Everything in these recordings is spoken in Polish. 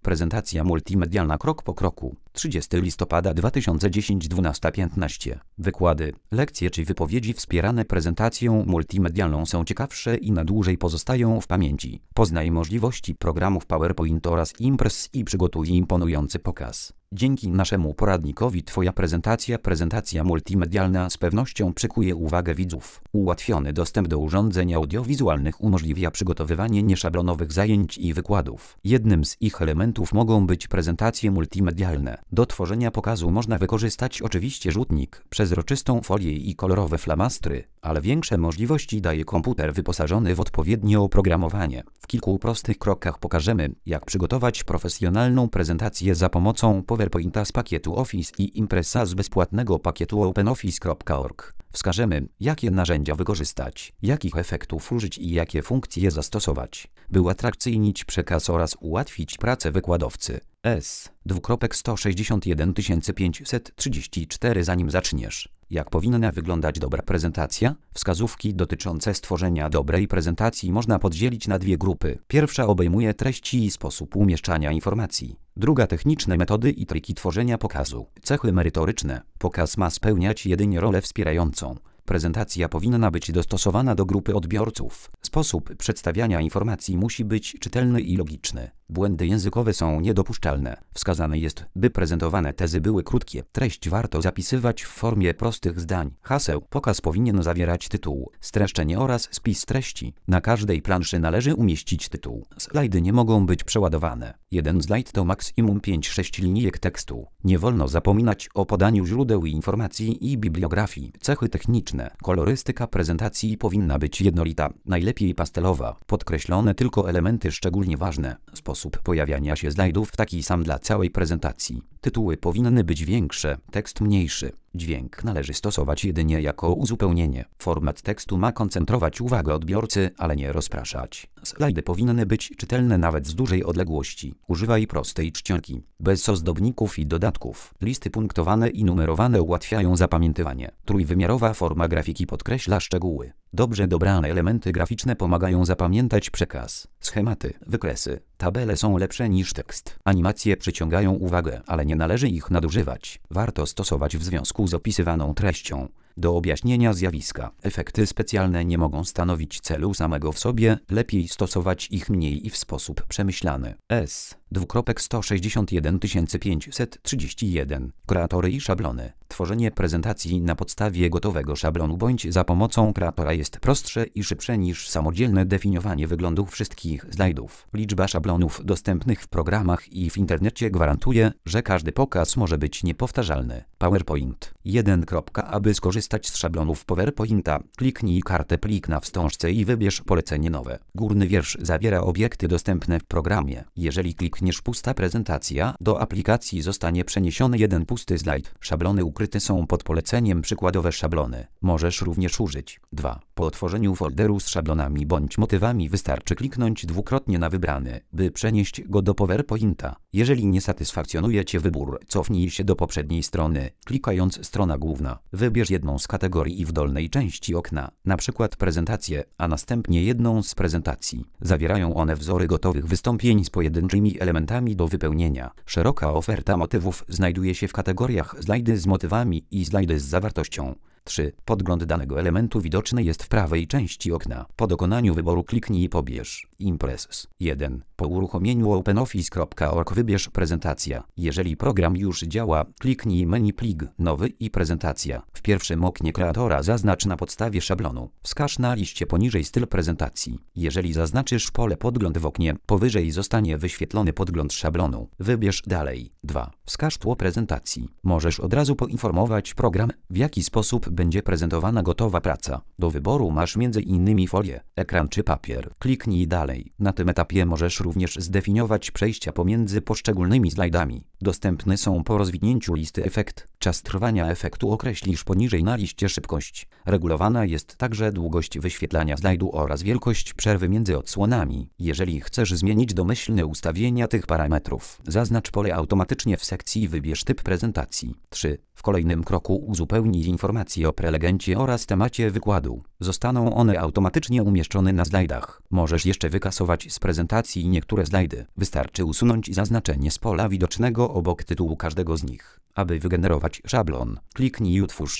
Prezentacja multimedialna krok po kroku. 30 listopada 2010 12:15. Wykłady, lekcje czy wypowiedzi wspierane prezentacją multimedialną są ciekawsze i na dłużej pozostają w pamięci. Poznaj możliwości programów PowerPoint oraz Impress i przygotuj imponujący pokaz. Dzięki naszemu poradnikowi Twoja prezentacja multimedialna z pewnością przykuje uwagę widzów. Ułatwiony dostęp do urządzeń audiowizualnych umożliwia przygotowywanie nieszablonowych zajęć i wykładów. Jednym z ich elementów mogą być prezentacje multimedialne. Do tworzenia pokazu można wykorzystać oczywiście rzutnik, przezroczystą folię i kolorowe flamastry, ale większe możliwości daje komputer wyposażony w odpowiednie oprogramowanie. W kilku prostych krokach pokażemy, jak przygotować profesjonalną prezentację za pomocą PowerPointa z pakietu Office i Impressa z bezpłatnego pakietu openoffice.org. Wskażemy, jakie narzędzia wykorzystać, jakich efektów użyć i jakie funkcje zastosować, by uatrakcyjnić przekaz oraz ułatwić pracę wykładowcy. S. 51534. Zanim zaczniesz, jak powinna wyglądać dobra prezentacja? Wskazówki dotyczące stworzenia dobrej prezentacji można podzielić na dwie grupy. Pierwsza obejmuje treści i sposób umieszczania informacji. Druga techniczne metody i triki tworzenia pokazu. Cechy merytoryczne. Pokaz ma spełniać jedynie rolę wspierającą. Prezentacja powinna być dostosowana do grupy odbiorców. Sposób przedstawiania informacji musi być czytelny i logiczny. Błędy językowe są niedopuszczalne. Wskazane jest, by prezentowane tezy były krótkie. Treść warto zapisywać w formie prostych zdań, haseł. Pokaz powinien zawierać tytuł, streszczenie oraz spis treści. Na każdej planszy należy umieścić tytuł. Slajdy nie mogą być przeładowane. Jeden slajd to maksimum 5-6 linijek tekstu. Nie wolno zapominać o podaniu źródeł informacji i bibliografii. Cechy techniczne. Kolorystyka prezentacji powinna być jednolita, najlepiej pastelowa. Podkreślone tylko elementy szczególnie ważne. Sposób pojawiania się slajdów taki sam dla całej prezentacji. Tytuły powinny być większe, tekst mniejszy. Dźwięk należy stosować jedynie jako uzupełnienie. Format tekstu ma koncentrować uwagę odbiorcy, ale nie rozpraszać. Slajdy powinny być czytelne nawet z dużej odległości. Używaj prostej czcionki, bez ozdobników i dodatków. Listy punktowane i numerowane ułatwiają zapamiętywanie. Trójwymiarowa forma grafiki podkreśla szczegóły. Dobrze dobrane elementy graficzne pomagają zapamiętać przekaz. Schematy, wykresy, tabele są lepsze niż tekst. Animacje przyciągają uwagę, ale nie należy ich nadużywać. Warto stosować w związku z opisywaną treścią. Do objaśnienia zjawiska. Efekty specjalne nie mogą stanowić celu samego w sobie, lepiej stosować ich mniej i w sposób przemyślany. S. 16531. Kreatory i szablony. Tworzenie prezentacji na podstawie gotowego szablonu bądź za pomocą kreatora jest prostsze i szybsze niż samodzielne definiowanie wyglądów wszystkich slajdów. Liczba szablonów dostępnych w programach i w internecie gwarantuje, że każdy pokaz może być niepowtarzalny. PowerPoint 1. Aby skorzystać z szablonów PowerPointa, kliknij kartę plik na wstążce i wybierz polecenie nowe. Górny wiersz zawiera obiekty dostępne w programie. Jeżeli klikniesz pusta prezentacja, do aplikacji zostanie przeniesiony jeden pusty slajd. Szablony ukryte są pod poleceniem przykładowe szablony. Możesz również użyć 2. Po otworzeniu folderu z szablonami bądź motywami wystarczy kliknąć dwukrotnie na wybrany, by przenieść go do PowerPointa. Jeżeli nie satysfakcjonuje Cię wybór, cofnij się do poprzedniej strony, klikając strona główna. Wybierz jedną z kategorii w dolnej części okna, na przykład prezentację, a następnie jedną z prezentacji. Zawierają one wzory gotowych wystąpień z pojedynczymi elementami do wypełnienia. Szeroka oferta motywów znajduje się w kategoriach slajdy z motywami i slajdy z zawartością. 3. Podgląd danego elementu widoczny jest w prawej części okna. Po dokonaniu wyboru kliknij i pobierz Impress. 1. Po uruchomieniu openoffice.org wybierz prezentacja. Jeżeli program już działa, kliknij menu plik, nowy i prezentacja. W pierwszym oknie kreatora zaznacz na podstawie szablonu. Wskaż na liście poniżej styl prezentacji. Jeżeli zaznaczysz pole podgląd w oknie, powyżej zostanie wyświetlony podgląd szablonu. Wybierz dalej. 2. Wskaż tło prezentacji. Możesz od razu poinformować program, w jaki sposób będzie prezentowana gotowa praca. Do wyboru masz m.in. folię, ekran czy papier. Kliknij dalej. Na tym etapie możesz również zdefiniować przejścia pomiędzy poszczególnymi slajdami. Dostępne są po rozwinięciu listy efekt. Czas trwania efektu określisz poniżej na liście szybkość. Regulowana jest także długość wyświetlania slajdu oraz wielkość przerwy między odsłonami. Jeżeli chcesz zmienić domyślne ustawienia tych parametrów, zaznacz pole automatycznie w sekcji wybierz typ prezentacji. 3. W kolejnym kroku uzupełnij informacje o prelegencie oraz temacie wykładu. Zostaną one automatycznie umieszczone na slajdach. Możesz jeszcze wykasować z prezentacji niektóre slajdy. Wystarczy usunąć zaznaczenie z pola widocznego obok tytułu każdego z nich. Aby wygenerować szablon, kliknij Utwórz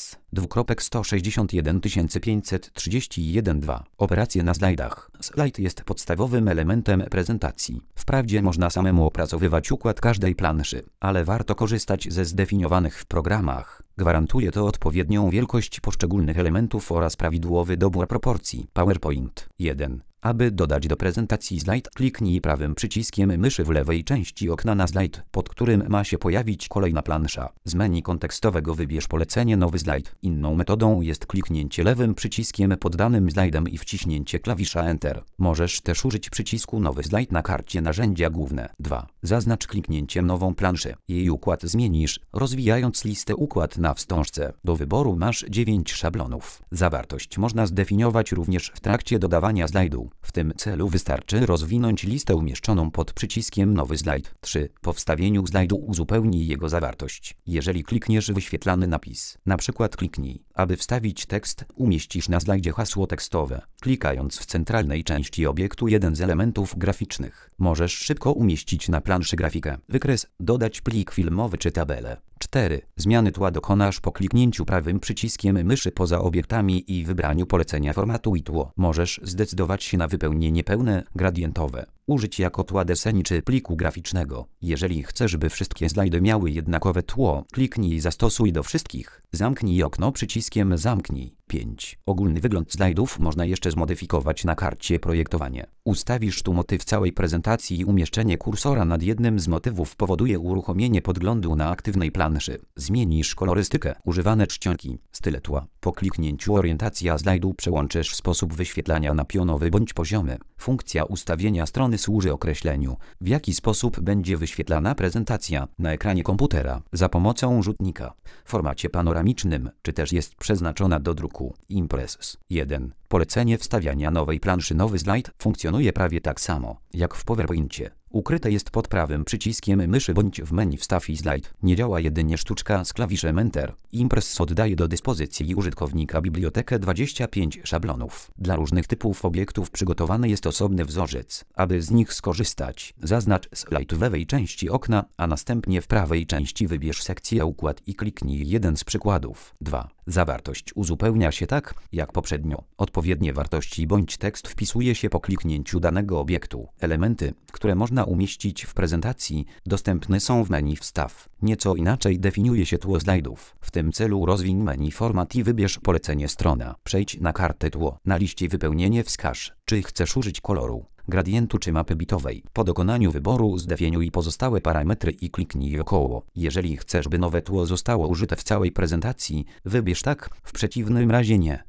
S. Operacje na slajdach. Slajd jest podstawowym elementem prezentacji. Wprawdzie można samemu opracowywać układ każdej planszy, ale warto korzystać ze zdefiniowanych w programach. Gwarantuje to odpowiednią wielkość poszczególnych elementów oraz prawidłowy dobór proporcji. PowerPoint 1. Aby dodać do prezentacji slajd, kliknij prawym przyciskiem myszy w lewej części okna na slajd, pod którym ma się pojawić kolejna plansza. Z menu kontekstowego wybierz polecenie Nowy slajd. Inną metodą jest kliknięcie lewym przyciskiem pod danym slajdem i wciśnięcie klawisza Enter. Możesz też użyć przycisku Nowy slajd na karcie Narzędzia główne. 2. Zaznacz kliknięciem nową planszę. Jej układ zmienisz, rozwijając listę układ na wstążce. Do wyboru masz 9 szablonów. Zawartość można zdefiniować również w trakcie dodawania slajdu. W tym celu wystarczy rozwinąć listę umieszczoną pod przyciskiem Nowy slajd. 3. Po wstawieniu slajdu uzupełnij jego zawartość. Jeżeli klikniesz wyświetlany napis, na przykład kliknij, aby wstawić tekst, umieścisz na slajdzie hasło tekstowe. Klikając w centralnej części obiektu jeden z elementów graficznych, możesz szybko umieścić na planszy grafikę, wykres, dodać plik filmowy czy tabelę. 4. Zmiany tła dokonasz po kliknięciu prawym przyciskiem myszy poza obiektami i wybraniu polecenia Formatuj tło. Możesz zdecydować się na wypełnienie pełne, gradientowe. Użyć jako tła deseni czy pliku graficznego. Jeżeli chcesz, by wszystkie slajdy miały jednakowe tło, kliknij Zastosuj do wszystkich. Zamknij okno przyciskiem Zamknij. 5. Ogólny wygląd slajdów można jeszcze zmodyfikować na karcie Projektowanie. Ustawisz tu motyw całej prezentacji i umieszczenie kursora nad jednym z motywów powoduje uruchomienie podglądu na aktywnej planszy. Zmienisz kolorystykę, używane czcionki, style tła. Po kliknięciu orientacja slajdu przełączysz sposób wyświetlania na pionowy bądź poziomy. Funkcja ustawienia strony służy określeniu, w jaki sposób będzie wyświetlana prezentacja na ekranie komputera za pomocą rzutnika w formacie panoramicznym, czy też jest przeznaczona do druku. Impress 1. Polecenie wstawiania nowej planszy Nowy slajd funkcjonuje prawie tak samo jak w PowerPoincie. Ukryte jest pod prawym przyciskiem myszy bądź w menu Wstaw i slajd. Nie działa jedynie sztuczka z klawiszem Enter. Impress oddaje do dyspozycji użytkownika bibliotekę 25 szablonów. Dla różnych typów obiektów przygotowany jest osobny wzorzec. Aby z nich skorzystać, zaznacz slajd w lewej części okna, a następnie w prawej części wybierz sekcję Układ i kliknij jeden z przykładów. 2. Zawartość uzupełnia się tak, jak poprzednio. Odpowiednie wartości bądź tekst wpisuje się po kliknięciu danego obiektu. Elementy, które można umieścić w prezentacji, dostępne są w menu Wstaw. Nieco inaczej definiuje się tło slajdów. W tym celu rozwiń menu Format i wybierz polecenie Strona. Przejdź na kartę Tło. Na liście Wypełnienie wskaż, czy chcesz użyć koloru, gradientu czy mapy bitowej. Po dokonaniu wyboru zdefiniuj pozostałe parametry i kliknij około. Jeżeli chcesz, by nowe tło zostało użyte w całej prezentacji, wybierz tak, w przeciwnym razie nie.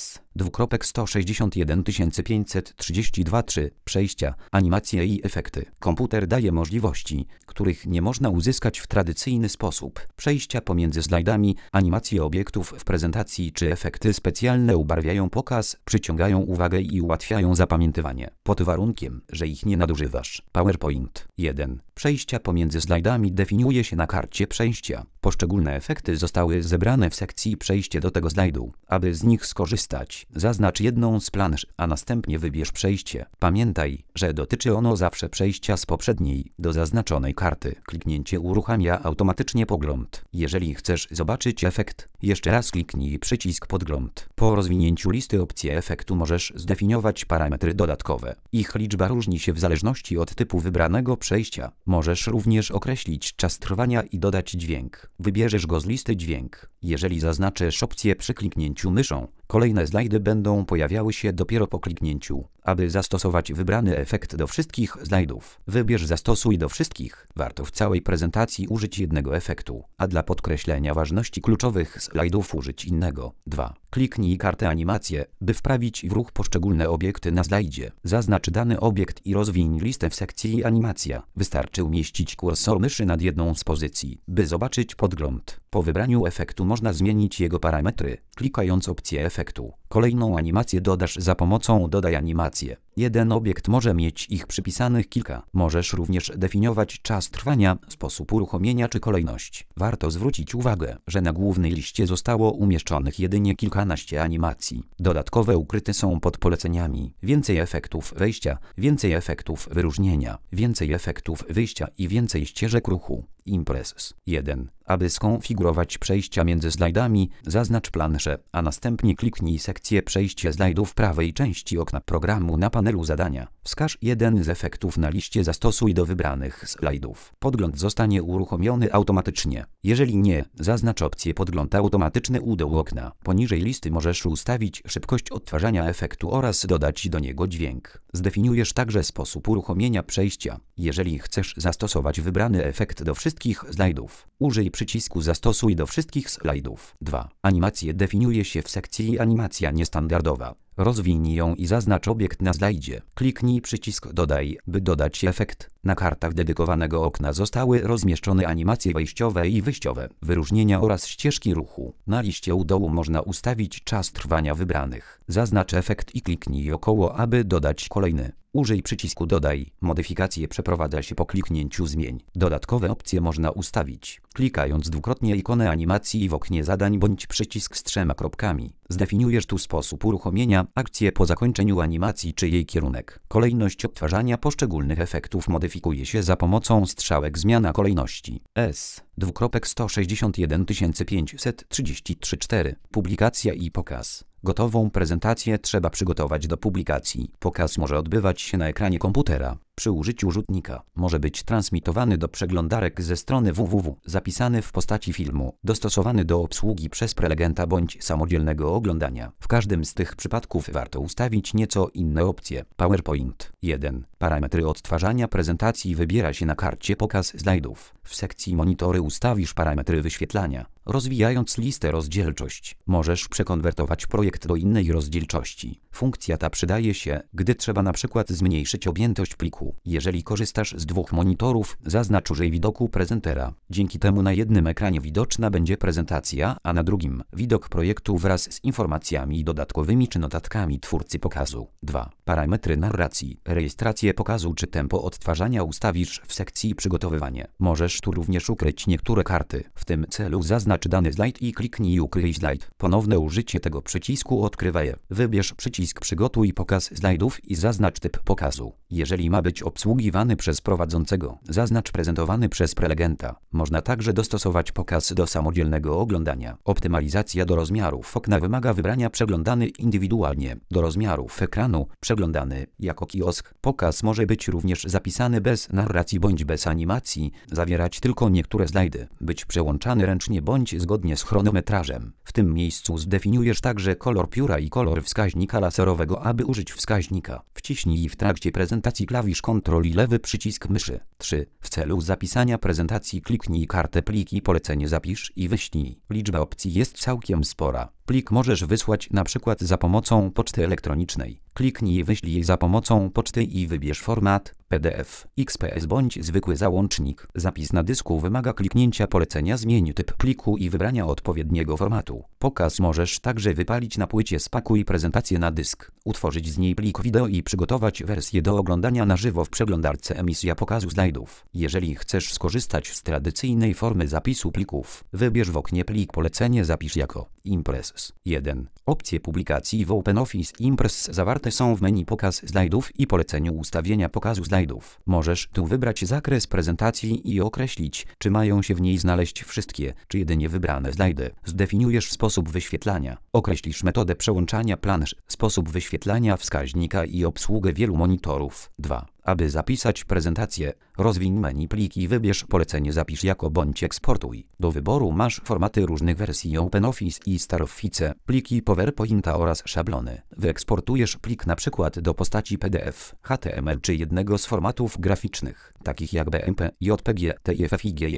S. 2615323 Przejścia, animacje i efekty. Komputer daje możliwości, których nie można uzyskać w tradycyjny sposób. Przejścia pomiędzy slajdami, animacje obiektów w prezentacji czy efekty specjalne ubarwiają pokaz, przyciągają uwagę i ułatwiają zapamiętywanie. Pod warunkiem, że ich nie nadużywasz. PowerPoint 1. Przejścia pomiędzy slajdami definiuje się na karcie przejścia. Poszczególne efekty zostały zebrane w sekcji Przejście do tego slajdu. Aby z nich skorzystać, zaznacz jedną z plansz, a następnie wybierz przejście. Pamiętaj, że dotyczy ono zawsze przejścia z poprzedniej do zaznaczonej karty. Kliknięcie uruchamia automatycznie podgląd. Jeżeli chcesz zobaczyć efekt, jeszcze raz kliknij przycisk Podgląd. Po rozwinięciu listy opcji efektu możesz zdefiniować parametry dodatkowe. Ich liczba różni się w zależności od typu wybranego przejścia. Możesz również określić czas trwania i dodać dźwięk. Wybierzesz go z listy dźwięk. Jeżeli zaznaczysz opcję przy kliknięciu myszą, kolejne slajdy będą pojawiały się dopiero po kliknięciu. Aby zastosować wybrany efekt do wszystkich slajdów, wybierz Zastosuj do wszystkich. Warto w całej prezentacji użyć jednego efektu, a dla podkreślenia ważności kluczowych slajdów użyć innego. 2. Kliknij kartę Animacje, by wprawić w ruch poszczególne obiekty na slajdzie. Zaznacz dany obiekt i rozwiń listę w sekcji Animacja. Wystarczy umieścić kursor myszy nad jedną z pozycji, by zobaczyć podgląd. Po wybraniu efektu można zmienić jego parametry, klikając opcję efektu. Kolejną animację dodasz za pomocą Dodaj animację. Jeden obiekt może mieć ich przypisanych kilka. Możesz również definiować czas trwania, sposób uruchomienia czy kolejność. Warto zwrócić uwagę, że na głównej liście zostało umieszczonych jedynie kilkanaście animacji. Dodatkowe ukryte są pod poleceniami. Więcej efektów wejścia, więcej efektów wyróżnienia, więcej efektów wyjścia i więcej ścieżek ruchu. Impress 1. Aby skonfigurować przejścia między slajdami, zaznacz planszę, a następnie kliknij sekcję Przejście slajdów w prawej części okna programu na panelu zadania. Wskaż jeden z efektów na liście, zastosuj do wybranych slajdów. Podgląd zostanie uruchomiony automatycznie. Jeżeli nie, zaznacz opcję Podgląd automatyczny u dołu okna. Poniżej listy możesz ustawić szybkość odtwarzania efektu oraz dodać do niego dźwięk. Zdefiniujesz także sposób uruchomienia przejścia. Jeżeli chcesz zastosować wybrany efekt do wszystkich slajdów, użyj przycisku Zastosuj do wszystkich slajdów. 2. Animację definiuje się w sekcji Animacja niestandardowa. Rozwinij ją i zaznacz obiekt na slajdzie. Kliknij przycisk Dodaj, by dodać efekt. Na kartach dedykowanego okna zostały rozmieszczone animacje wejściowe i wyjściowe, wyróżnienia oraz ścieżki ruchu. Na liście u dołu można ustawić czas trwania wybranych. Zaznacz efekt i kliknij około, aby dodać kolejny. Użyj przycisku Dodaj. Modyfikacje przeprowadza się po kliknięciu Zmień. Dodatkowe opcje można ustawić, klikając dwukrotnie ikonę animacji w oknie zadań bądź przycisk z 3 kropkami. Zdefiniujesz tu sposób uruchomienia, akcję po zakończeniu animacji czy jej kierunek. Kolejność odtwarzania poszczególnych efektów modyfikuje się za pomocą strzałek zmiana kolejności. S:261533 Publikacja i pokaz. Gotową prezentację trzeba przygotować do publikacji. Pokaz może odbywać się na ekranie komputera. Przy użyciu rzutnika może być transmitowany do przeglądarek ze strony www, zapisany w postaci filmu, dostosowany do obsługi przez prelegenta bądź samodzielnego oglądania. W każdym z tych przypadków warto ustawić nieco inne opcje. PowerPoint 1. Parametry odtwarzania prezentacji wybiera się na karcie Pokaz slajdów. W sekcji Monitory ustawisz parametry wyświetlania. Rozwijając listę rozdzielczość, możesz przekonwertować projekt do innej rozdzielczości. Funkcja ta przydaje się, gdy trzeba na przykład zmniejszyć objętość pliku. Jeżeli korzystasz z dwóch monitorów, zaznacz użyj widoku prezentera. Dzięki temu na jednym ekranie widoczna będzie prezentacja, a na drugim widok projektu wraz z informacjami dodatkowymi czy notatkami twórcy pokazu. 2. Parametry narracji. Rejestrację pokazu czy tempo odtwarzania ustawisz w sekcji Przygotowywanie. Możesz tu również ukryć niektóre karty. W tym celu zaznacz dany slajd i kliknij Ukryj slajd. Ponowne użycie tego przycisku odkrywa je. Wybierz przycisk Przygotuj pokaz slajdów i zaznacz typ pokazu. Jeżeli ma być obsługiwany przez prowadzącego, zaznacz prezentowany przez prelegenta. Można także dostosować pokaz do samodzielnego oglądania. Optymalizacja do rozmiarów okna wymaga wybrania przeglądany indywidualnie. Do rozmiarów ekranu przeglądany jako kiosk. Pokaz może być również zapisany bez narracji bądź bez animacji, zawierać tylko niektóre slajdy, być przełączany ręcznie bądź zgodnie z chronometrażem. W tym miejscu zdefiniujesz także kolor pióra i kolor wskaźnika laserowego. Aby użyć wskaźnika, wciśnij w trakcie prezentacji klawisz Ctrl i lewy przycisk myszy. 3. W celu zapisania prezentacji kliknij kartę Plik i polecenie Zapisz i wyślij. Liczba opcji jest całkiem spora. Plik możesz wysłać na przykład za pomocą poczty elektronicznej. Kliknij Wyślij za pomocą poczty i wybierz format PDF, XPS bądź zwykły załącznik. Zapis na dysku wymaga kliknięcia polecenia Zmień typ pliku i wybrania odpowiedniego formatu. Pokaz możesz także wypalić na płycie Spakuj prezentację na dysk, utworzyć z niej plik wideo i przygotować wersję do oglądania na żywo w przeglądarce Emisja pokazu slajdów. Jeżeli chcesz skorzystać z tradycyjnej formy zapisu plików, wybierz w oknie Plik polecenie Zapisz jako Impress 1. Opcje publikacji w OpenOffice Impress zawarte są w menu Pokaz slajdów i poleceniu ustawienia pokazu slajdów. Możesz tu wybrać zakres prezentacji i określić, czy mają się w niej znaleźć wszystkie, czy jedynie wybrane slajdy. Zdefiniujesz sposób wyświetlania. Określisz metodę przełączania plansz, sposób wyświetlania wskaźnika i obsługę wielu monitorów. 2. Aby zapisać prezentację, rozwiń menu Plik i wybierz polecenie Zapisz jako bądź Eksportuj. Do wyboru masz formaty różnych wersji OpenOffice i StarOffice, pliki PowerPointa oraz szablony. Wyeksportujesz plik na przykład do postaci PDF, HTML czy jednego z formatów graficznych, takich jak BMP, JPG, TIFF i GIF.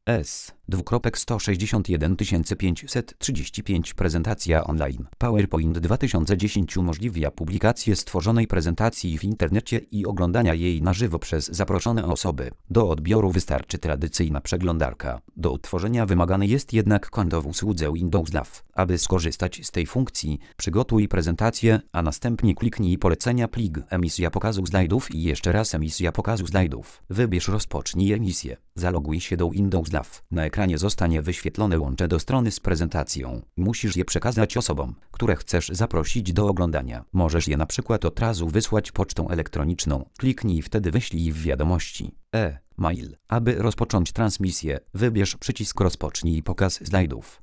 S. 161535 Prezentacja online. PowerPoint 2010 umożliwia publikację stworzonej prezentacji w internecie i oglądania jej na żywo przez zaproszone osoby. Do odbioru wystarczy tradycyjna przeglądarka. Do utworzenia wymagane jest jednak konto w usłudze Windows Live. Aby skorzystać z tej funkcji, przygotuj prezentację, a następnie kliknij polecenia plik emisja pokazu slajdów i jeszcze raz emisja pokazu slajdów. Wybierz rozpocznij emisję. Zaloguj się do Windows Live. Na ekranie zostanie wyświetlone łącze do strony z prezentacją. Musisz je przekazać osobom, które chcesz zaprosić do oglądania. Możesz je na przykład od razu wysłać pocztą elektroniczną. Kliknij wtedy wyślij w wiadomości e-mail. Aby rozpocząć transmisję, wybierz przycisk rozpocznij pokaz slajdów.